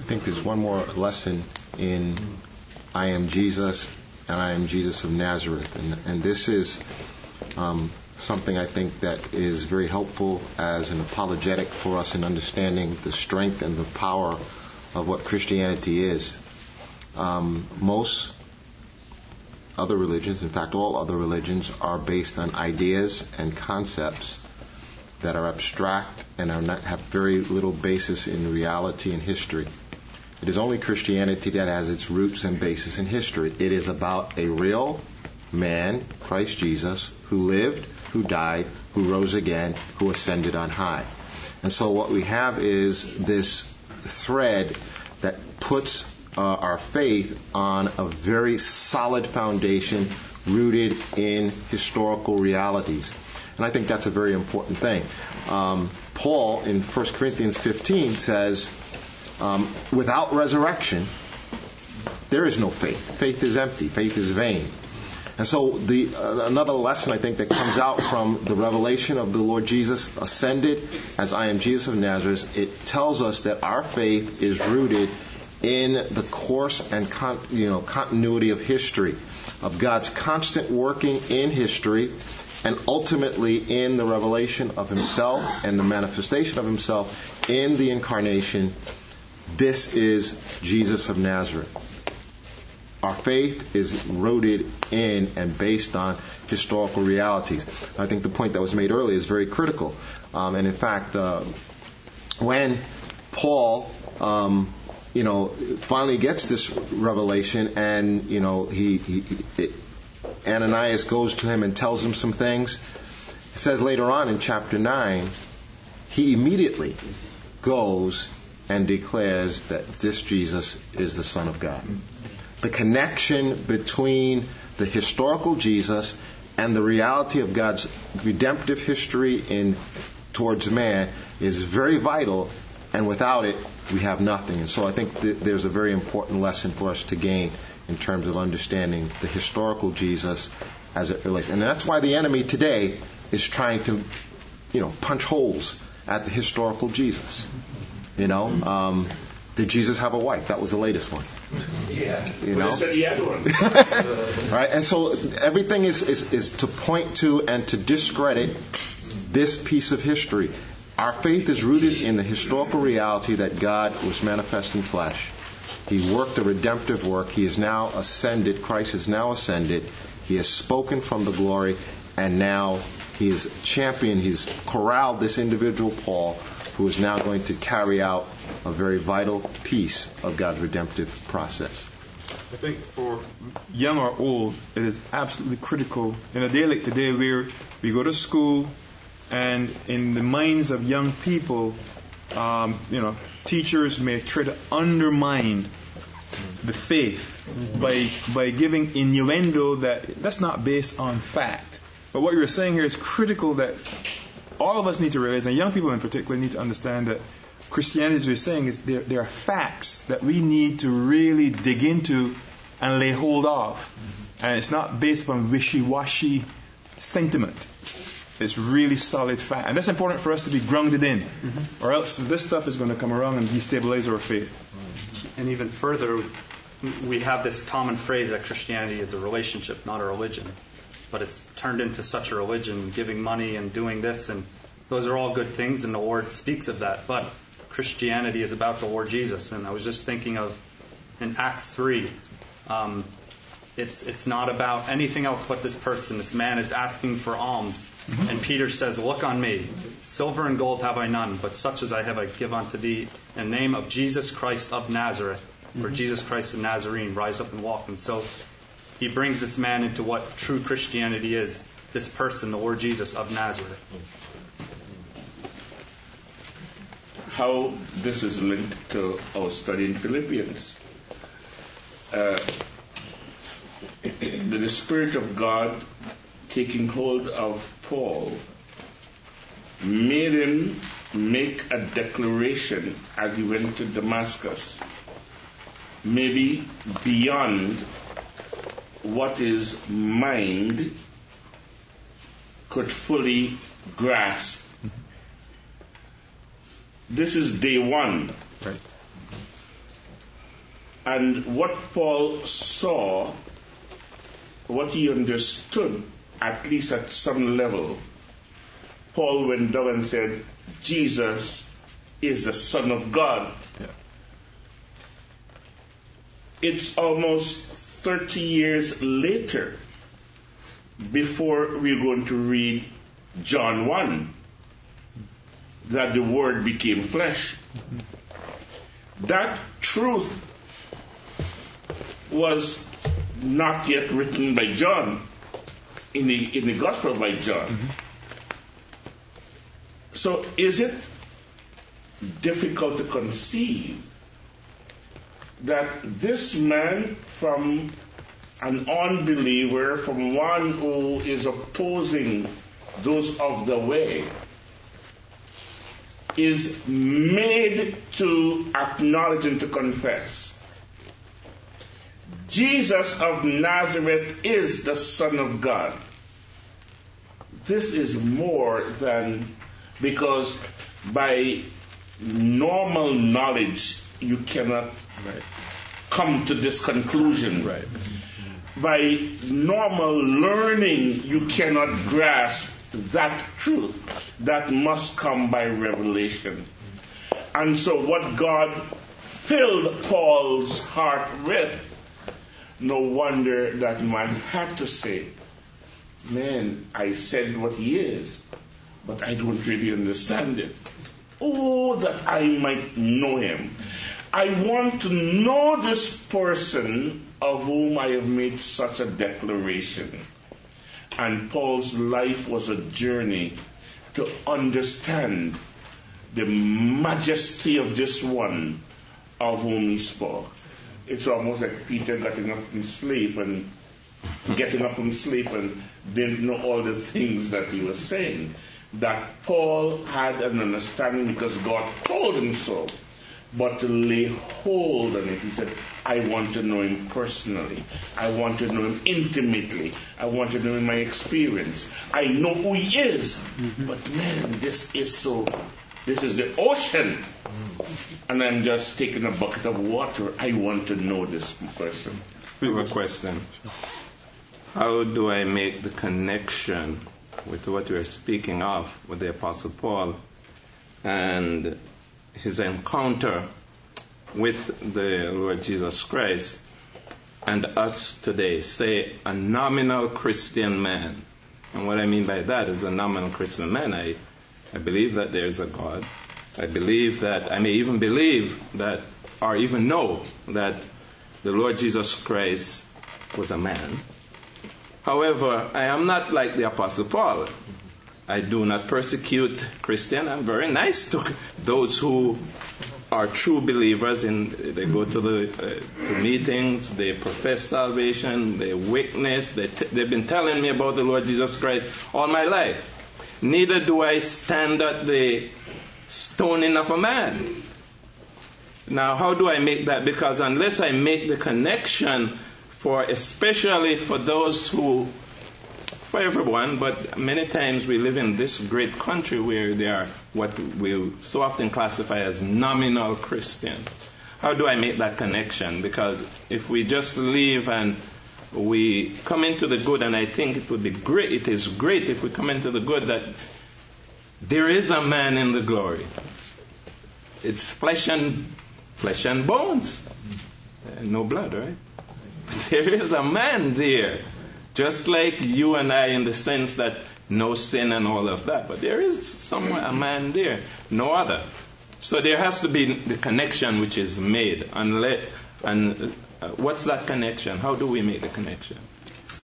I think there's one more lesson in I am Jesus and I am Jesus of Nazareth. And this is something I think that is very helpful as an apologetic for us in understanding the strength and the power of what Christianity is. Most other religions, in fact all other religions, are based on ideas and concepts that are abstract and have very little basis in reality and history. It is only Christianity that has its roots and basis in history. It is about a real man, Christ Jesus, who lived, who died, who rose again, who ascended on high. And so what we have is this thread that puts our faith on a very solid foundation rooted in historical realities. And I think that's a very important thing. Paul in 1 Corinthians 15 says, without resurrection, there is no faith. Faith is empty. Faith is vain. And so another lesson I think that comes out from the revelation of the Lord Jesus ascended as I am Jesus of Nazareth, it tells us that our faith is rooted in the course and continuity of history, of God's constant working in history, and ultimately in the revelation of Himself and the manifestation of Himself in the incarnation. This is Jesus of Nazareth. Our faith is rooted in and based on historical realities. I think the point that was made earlier is very critical. And in fact, when Paul, finally gets this revelation, and Ananias goes to him and tells him some things. It says later on in chapter 9, he immediately goes and declares that this Jesus is the Son of God. The connection between the historical Jesus and the reality of God's redemptive history towards man is very vital, and without it, we have nothing. And so I think there's a very important lesson for us to gain in terms of understanding the historical Jesus as it relates. And that's why the enemy today is trying to, punch holes at the historical Jesus. Did Jesus have a wife? That was the latest one. Yeah. Well, said he had one. Right? And so everything is to point to and to discredit this piece of history. Our faith is rooted in the historical reality that God was manifest in flesh. He worked a redemptive work. He is now ascended. Christ is now ascended. He has spoken from the glory, and now he is championed. He's corralled this individual, Paul, who is now going to carry out a very vital piece of God's redemptive process. I think for young or old, it is absolutely critical. In a day like today, where we go to school, and in the minds of young people, teachers may try to undermine the faith by giving innuendo that's not based on fact. But what you're saying here is critical, that all of us need to realize, and young people in particular need to understand, that Christianity, as we're saying, is there are facts that we need to really dig into and lay hold of. And it's not based on wishy-washy sentiment. It's really solid fact. And that's important for us to be grounded in. Or else this stuff is going to come around and destabilize our faith. And even further, we have this common phrase that Christianity is a relationship, not a religion. But it's turned into such a religion, giving money and doing this, and those are all good things, and the Lord speaks of that. But Christianity is about the Lord Jesus. And I was just thinking of in Acts 3, it's not about anything else but this person. This man is asking for alms. And Peter says, "Look on me. Silver and gold have I none, but such as I have I give unto thee. In the name of Jesus Christ of Nazareth," or Jesus Christ the Nazarene, rise up and walk. And so he brings this man into what true Christianity is, this person, the Lord Jesus of Nazareth. How this is linked to our study in Philippians. The Spirit of God taking hold of Paul made him make a declaration as he went to Damascus, maybe beyond what his mind could fully grasp. This is day one. Right. And what Paul saw, what he understood, at least at some level, Paul went down and said, Jesus is the Son of God. Yeah. It's almost 30 years later before we're going to read John 1 that the Word became flesh. That truth was not yet written by John in the Gospel by John. So is it difficult to conceive that this man, from an unbeliever, from one who is opposing those of the way, is made to acknowledge and to confess Jesus of Nazareth is the Son of God? This is more than, because by normal knowledge you cannot come to this conclusion. Right. By normal learning you cannot grasp that truth. That must come by revelation. And so what God filled Paul's heart with, no wonder that man had to say, man, I said what he is, but I don't really understand it. Oh, that I might know him. I want to know this person of whom I have made such a declaration. And Paul's life was a journey to understand the majesty of this one of whom he spoke. It's almost like Peter getting up from sleep and didn't know all the things that he was saying. That Paul had an understanding because God told him so. But to lay hold on it, he said, I want to know him personally. I want to know him intimately. I want to know him in my experience. I know who he is. But man, this is the ocean. And I'm just taking a bucket of water. I want to know this person. We have a question. How do I make the connection with what we're speaking of with the Apostle Paul and his encounter with the Lord Jesus Christ and us today? Say, a nominal Christian man. And what I mean by that is a nominal Christian man. I believe that there is a God. I may even believe that, or even know that the Lord Jesus Christ was a man. However, I am not like the Apostle Paul. I do not persecute Christians. I'm very nice to those who are true believers. They go to the to meetings, they profess salvation, they witness. They've been telling me about the Lord Jesus Christ all my life. Neither do I stand at the stoning of a man. Now, how do I make that? Because unless I make the connection, especially for those who, for everyone, but many times we live in this great country where they are what we so often classify as nominal Christian. How do I make that connection? Because if we just leave and we come into the good, and I think it would be great, it is great if we come into the good that there is a man in the glory. It's flesh and bones. No blood, right? There is a man there. Just like you and I, in the sense that no sin and all of that. But there is a man there, no other. So there has to be the connection which is made. And what's that connection? How do we make the connection?